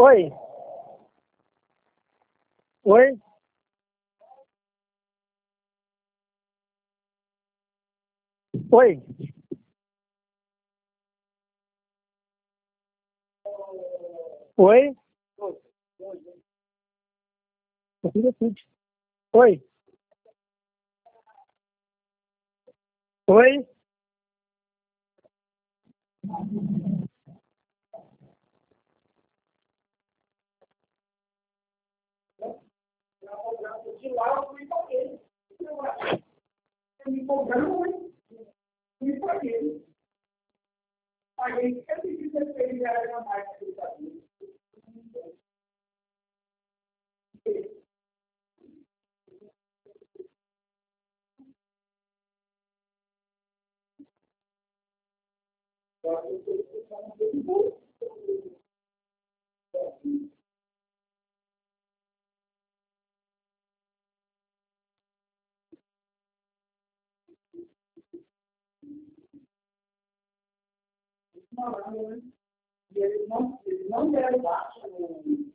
Oi, oi, oi, oi, oi, oi. De lá eu fui paguei. Eu me cobrando, fui paguei. Paguei 116 reais a mais que ele sabia. E eles não deram baixa no